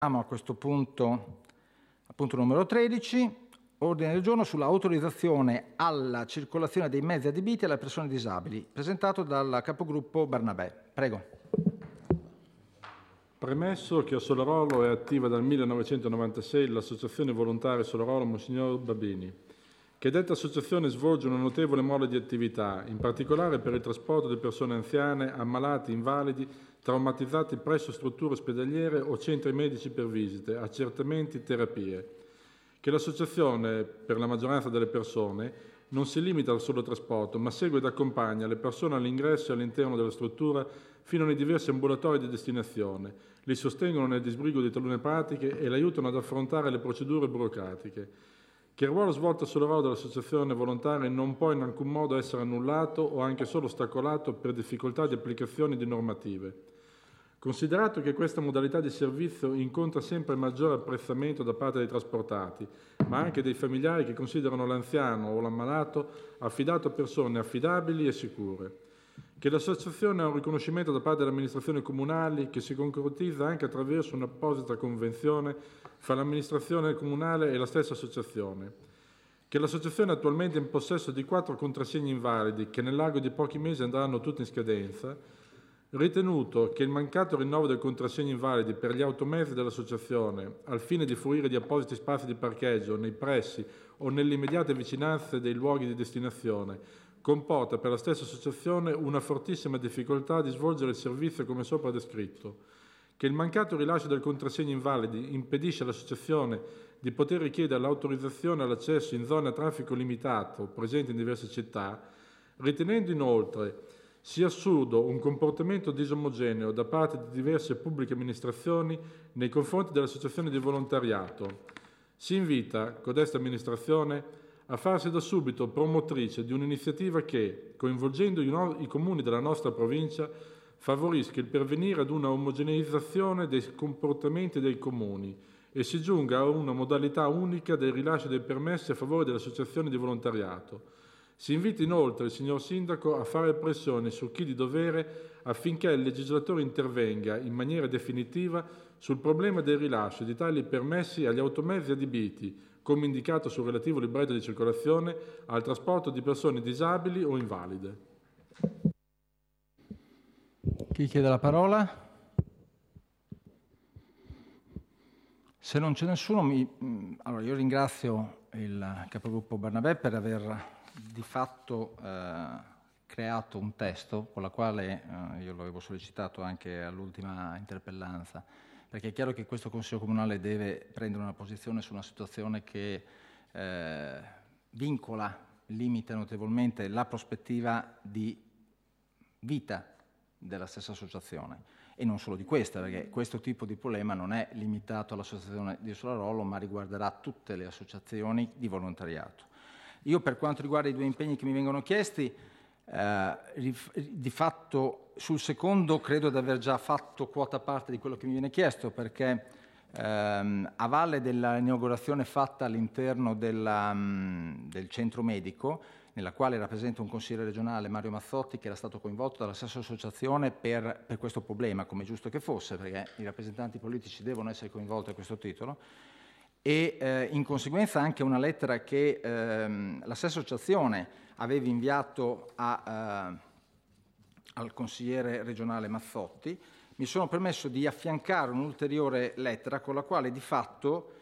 Siamo a questo punto, punto numero 13, ordine del giorno sull'autorizzazione alla circolazione dei mezzi adibiti alle persone disabili, presentato dal capogruppo Bernabè. Prego. Premesso che a Solarolo è attiva dal 1996 l'associazione volontaria Solarolo Monsignor Babini, che detta associazione svolge una notevole mole di attività, in particolare per il trasporto di persone anziane, ammalati, invalidi, traumatizzati presso strutture ospedaliere o centri medici per visite, accertamenti, terapie. Che l'associazione, per la maggioranza delle persone, non si limita al solo trasporto, ma segue ed accompagna le persone all'ingresso e all'interno della struttura fino nei diversi ambulatori di destinazione, li sostengono nel disbrigo di talune pratiche e le aiutano ad affrontare le procedure burocratiche. Che il ruolo svolto a Solarolo dall'associazione volontaria non può in alcun modo essere annullato o anche solo ostacolato per difficoltà di applicazione di normative. Considerato che questa modalità di servizio incontra sempre maggiore apprezzamento da parte dei trasportati, ma anche dei familiari che considerano l'anziano o l'ammalato affidato a persone affidabili e sicure. Che l'associazione ha un riconoscimento da parte delle amministrazioni comunali che si concretizza anche attraverso un'apposita convenzione fra l'amministrazione comunale e la stessa associazione. Che l'associazione è attualmente in possesso di 4 contrassegni invalidi che nell'arco di pochi mesi andranno tutti in scadenza. Ritenuto che il mancato rinnovo del contrassegno invalidi per gli automezzi dell'associazione, al fine di fruire di appositi spazi di parcheggio nei pressi o nelle immediate vicinanze dei luoghi di destinazione, comporta per la stessa associazione una fortissima difficoltà di svolgere il servizio come sopra descritto, che il mancato rilascio del contrassegno invalidi impedisce all'associazione di poter richiedere l'autorizzazione all'accesso in zone a traffico limitato presenti in diverse città, ritenendo inoltre sia assurdo un comportamento disomogeneo da parte di diverse pubbliche amministrazioni nei confronti dell'associazione di volontariato. Si invita codesta amministrazione a farsi da subito promotrice di un'iniziativa che, coinvolgendo i comuni della nostra provincia, favorisca il pervenire ad una omogeneizzazione dei comportamenti dei comuni e si giunga a una modalità unica del rilascio dei permessi a favore delle associazioni di volontariato. Si invita inoltre il signor Sindaco a fare pressione su chi di dovere affinché il legislatore intervenga in maniera definitiva sul problema del rilascio di tali permessi agli automezzi adibiti, come indicato sul relativo libretto di circolazione, al trasporto di persone disabili o invalide. Chi chiede la parola? Se non c'è nessuno, allora io ringrazio il capogruppo Bernabè per aver di fatto creato un testo con la quale io l'avevo sollecitato anche all'ultima interpellanza, perché è chiaro che questo Consiglio Comunale deve prendere una posizione su una situazione che vincola, limita notevolmente la prospettiva di vita della stessa associazione e non solo di questa, perché questo tipo di problema non è limitato all'associazione di Solarolo, ma riguarderà tutte le associazioni di volontariato. Io per quanto riguarda i 2 impegni che mi vengono chiesti, di fatto sul secondo credo di aver già fatto quota parte di quello che mi viene chiesto, perché a valle dell'inaugurazione fatta all'interno del centro medico, nella quale era presente un consigliere regionale, Mario Mazzotti, che era stato coinvolto dalla stessa associazione per questo problema, come è giusto che fosse, perché i rappresentanti politici devono essere coinvolti a questo titolo, e in conseguenza anche una lettera che la stessa associazione aveva inviato al consigliere regionale Mazzotti, mi sono permesso di affiancare un'ulteriore lettera con la quale di fatto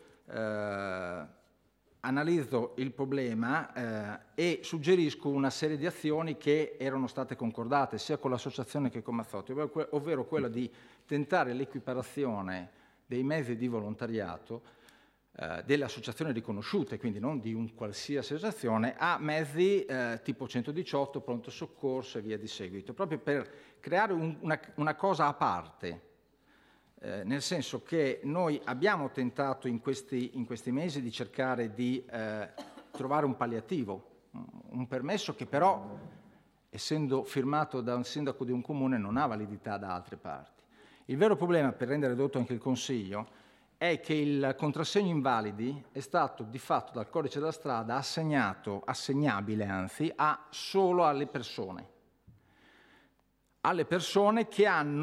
analizzo il problema e suggerisco una serie di azioni che erano state concordate sia con l'associazione che con Mazzotti, ovvero quella di tentare l'equiparazione dei mezzi di volontariato delle associazioni riconosciute, quindi non di un qualsiasi associazione, a mezzi tipo 118, pronto soccorso e via di seguito, proprio per creare una cosa a parte, nel senso che noi abbiamo tentato in questi mesi di cercare di trovare un palliativo, un permesso che però, essendo firmato da un sindaco di un comune, non ha validità da altre parti. Il vero problema, per rendere edotto anche il Consiglio, è che il contrassegno invalidi è stato di fatto dal codice della strada assegnabile solo alle persone che hanno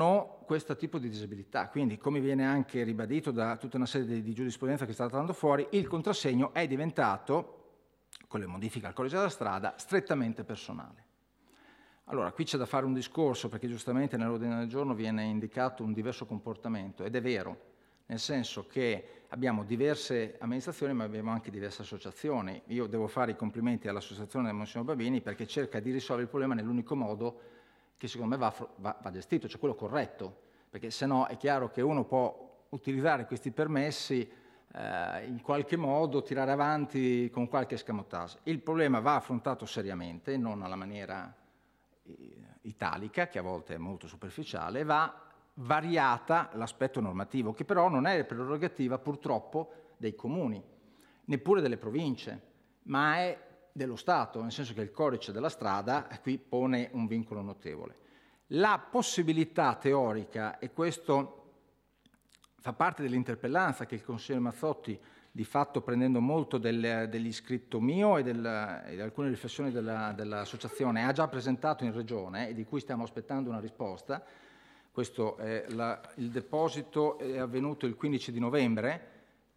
questo tipo di disabilità. Quindi, come viene anche ribadito da tutta una serie di giurisprudenza che sta andando fuori, il contrassegno è diventato, con le modifiche al codice della strada, strettamente personale. Allora, qui c'è da fare un discorso, perché giustamente nell'ordine del giorno viene indicato un diverso comportamento, ed è vero, nel senso che abbiamo diverse amministrazioni, ma abbiamo anche diverse associazioni. Io devo fare i complimenti all'associazione del Monsignor Babini, perché cerca di risolvere il problema nell'unico modo che secondo me va gestito, cioè quello corretto, perché se no è chiaro che uno può utilizzare questi permessi in qualche modo, tirare avanti con qualche escamotage. Il problema va affrontato seriamente, non alla maniera italica, che a volte è molto superficiale, va variata l'aspetto normativo, che però non è prerogativa purtroppo dei comuni, neppure delle province, ma è dello Stato, nel senso che il codice della strada qui pone un vincolo notevole. La possibilità teorica, e questo fa parte dell'interpellanza che il consigliere Mazzotti, di fatto prendendo molto dell'iscritto mio e di alcune riflessioni dell'associazione, ha già presentato in Regione e di cui stiamo aspettando una risposta. Questo è il deposito è avvenuto il 15 di novembre.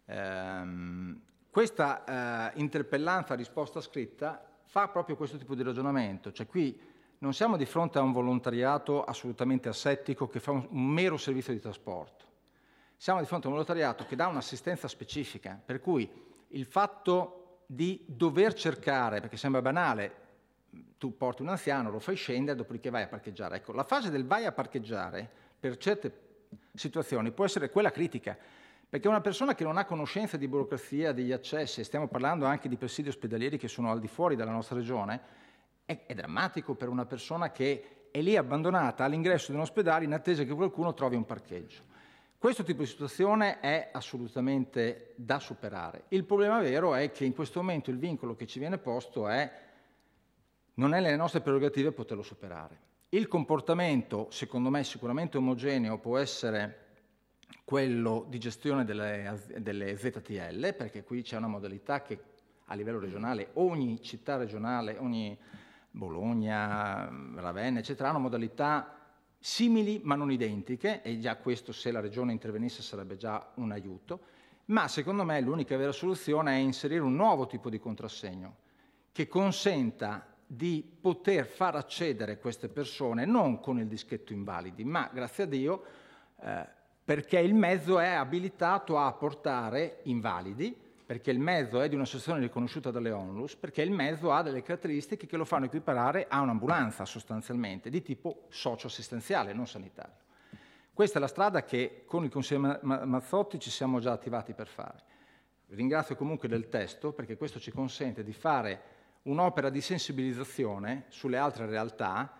Questa interpellanza a risposta scritta fa proprio questo tipo di ragionamento, cioè qui non siamo di fronte a un volontariato assolutamente asettico che fa un mero servizio di trasporto. Siamo di fronte a un volontariato che dà un'assistenza specifica, per cui il fatto di dover cercare, perché sembra banale, tu porti un anziano, lo fai scendere, dopodiché vai a parcheggiare. Ecco, la fase del vai a parcheggiare, per certe situazioni, può essere quella critica, perché una persona che non ha conoscenza di burocrazia, degli accessi, e stiamo parlando anche di presidi ospedalieri che sono al di fuori della nostra regione, è drammatico per una persona che è lì abbandonata all'ingresso di un ospedale in attesa che qualcuno trovi un parcheggio. Questo tipo di situazione è assolutamente da superare. Il problema vero è che in questo momento il vincolo che ci viene posto non è nelle nostre prerogative poterlo superare. Il comportamento, secondo me, sicuramente omogeneo può essere quello di gestione delle ZTL, perché qui c'è una modalità che a livello regionale, ogni città regionale, ogni Bologna, Ravenna, eccetera, hanno modalità simili ma non identiche, e già questo, se la regione intervenisse, sarebbe già un aiuto, ma secondo me l'unica vera soluzione è inserire un nuovo tipo di contrassegno che consenta di poter far accedere queste persone non con il dischetto invalidi, ma grazie a Dio perché il mezzo è abilitato a portare invalidi, perché il mezzo è di un'associazione riconosciuta dalle ONLUS, perché il mezzo ha delle caratteristiche che lo fanno equiparare a un'ambulanza sostanzialmente, di tipo socio-assistenziale, non sanitario. Questa è la strada che con il consigliere Mazzotti ci siamo già attivati per fare. Ringrazio comunque del testo, perché questo ci consente di fare un'opera di sensibilizzazione sulle altre realtà,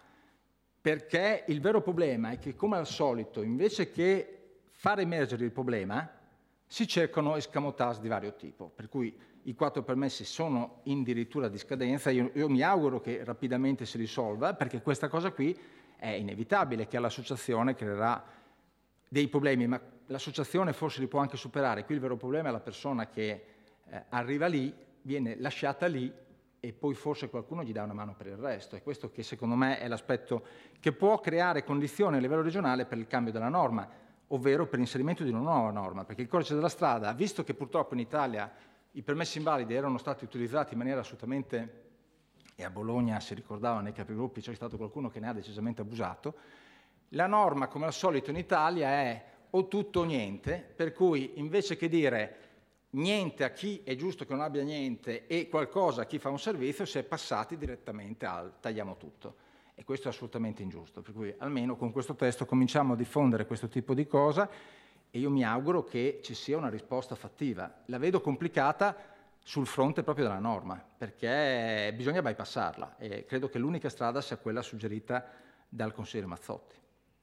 perché il vero problema è che, come al solito, invece che far emergere il problema, si cercano escamotage di vario tipo, per cui i 4 permessi sono addirittura di scadenza. Io mi auguro che rapidamente si risolva, perché questa cosa qui è inevitabile che all'associazione creerà dei problemi, ma l'associazione forse li può anche superare. Qui il vero problema è la persona che arriva lì, viene lasciata lì e poi forse qualcuno gli dà una mano per il resto. È questo che secondo me è l'aspetto che può creare condizioni a livello regionale per il cambio della norma, ovvero per l'inserimento di una nuova norma, perché il codice della strada, visto che purtroppo in Italia i permessi invalidi erano stati utilizzati in maniera assolutamente, e a Bologna si ricordava nei capigruppi c'è stato qualcuno che ne ha decisamente abusato, la norma come al solito in Italia è o tutto o niente, per cui invece che dire niente a chi è giusto che non abbia niente e qualcosa a chi fa un servizio, si è passati direttamente al tagliamo tutto. E questo è assolutamente ingiusto, per cui almeno con questo testo cominciamo a diffondere questo tipo di cosa e io mi auguro che ci sia una risposta fattiva. La vedo complicata sul fronte proprio della norma, perché bisogna bypassarla e credo che l'unica strada sia quella suggerita dal consigliere Mazzotti.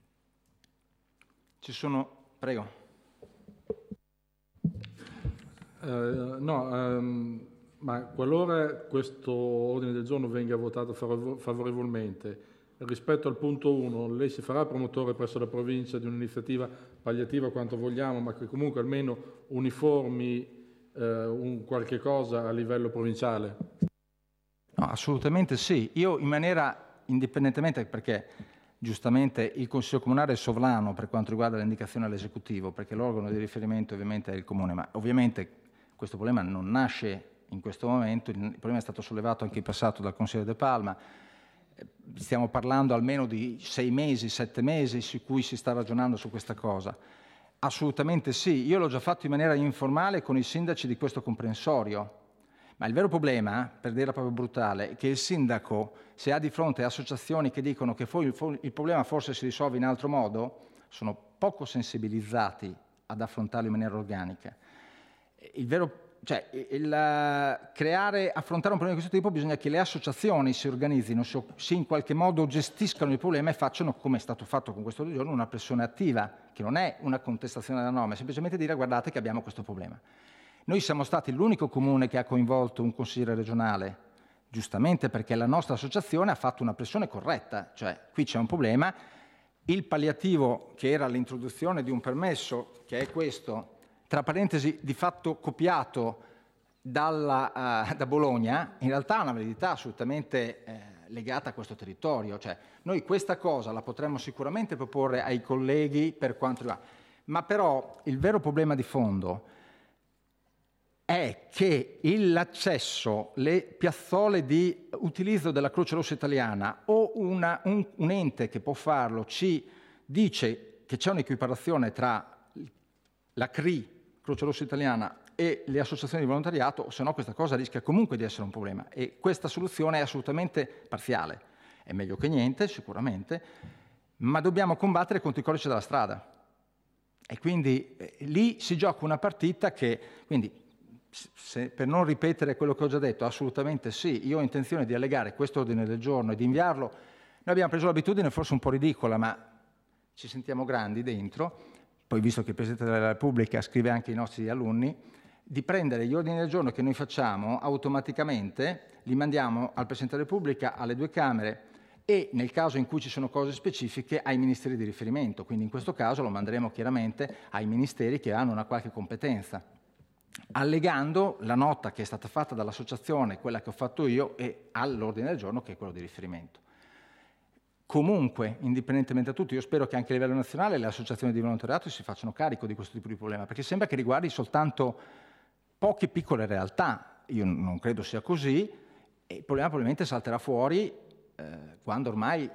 Ci sono... Prego. Ma qualora questo ordine del giorno venga votato favorevolmente, rispetto al punto 1, lei si farà promotore presso la provincia di un'iniziativa palliativa quanto vogliamo, ma che comunque almeno uniformi un qualche cosa a livello provinciale? No, assolutamente sì. Io in maniera indipendentemente, perché giustamente il Consiglio Comunale è sovrano per quanto riguarda l'indicazione all'esecutivo, perché l'organo di riferimento ovviamente è il Comune, ma ovviamente questo problema non nasce in questo momento, il problema è stato sollevato anche in passato dal Consiglio De Palma. Stiamo parlando almeno di 6 mesi, 7 mesi su cui si sta ragionando su questa cosa. Assolutamente sì, io l'ho già fatto in maniera informale con i sindaci di questo comprensorio, ma il vero problema, per dirla proprio brutale, è che il sindaco, se ha di fronte associazioni che dicono che il problema forse si risolve in altro modo, sono poco sensibilizzati ad affrontarlo in maniera organica. Affrontare un problema di questo tipo bisogna che le associazioni si organizzino, si in qualche modo gestiscano il problema e facciano, come è stato fatto con questo giorno, una pressione attiva, che non è una contestazione della norma, è semplicemente dire guardate che abbiamo questo problema. Noi siamo stati l'unico comune che ha coinvolto un consigliere regionale, giustamente perché la nostra associazione ha fatto una pressione corretta, cioè qui c'è un problema, il palliativo che era l'introduzione di un permesso, che è questo, tra parentesi di fatto copiato da Bologna, in realtà ha una validità assolutamente legata a questo territorio, cioè noi questa cosa la potremmo sicuramente proporre ai colleghi per quanto riguarda, ma però il vero problema di fondo è che l'accesso, le piazzole di utilizzo della Croce Rossa Italiana o un ente che può farlo ci dice che c'è un'equiparazione tra la CRI, Croce Rossa Italiana, e le associazioni di volontariato, o se no questa cosa rischia comunque di essere un problema. E questa soluzione è assolutamente parziale. È meglio che niente, sicuramente, ma dobbiamo combattere contro i codici della strada. E quindi lì si gioca una partita che... Quindi, per non ripetere quello che ho già detto, assolutamente sì, io ho intenzione di allegare questo ordine del giorno e di inviarlo. Noi abbiamo preso l'abitudine, forse un po' ridicola, ma ci sentiamo grandi dentro, poi visto che il Presidente della Repubblica scrive anche ai nostri alunni, di prendere gli ordini del giorno che noi facciamo automaticamente, li mandiamo al Presidente della Repubblica, alle 2 Camere e nel caso in cui ci sono cose specifiche ai ministeri di riferimento, quindi in questo caso lo manderemo chiaramente ai ministeri che hanno una qualche competenza, allegando la nota che è stata fatta dall'associazione, quella che ho fatto io, e all'ordine del giorno che è quello di riferimento. Comunque, indipendentemente da tutto, io spero che anche a livello nazionale le associazioni di volontariato si facciano carico di questo tipo di problema, perché sembra che riguardi soltanto poche piccole realtà. Io non credo sia così, e il problema probabilmente salterà fuori quando ormai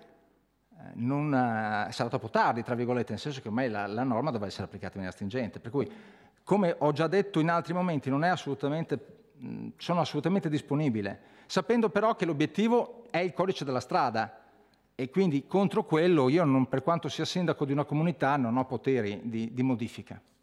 sarà troppo tardi, tra virgolette, nel senso che ormai la norma dovrà essere applicata in maniera stringente. Per cui, come ho già detto in altri momenti, sono assolutamente disponibile, sapendo però che l'obiettivo è il codice della strada e quindi contro quello io, per quanto sia sindaco di una comunità, non ho poteri di modifica.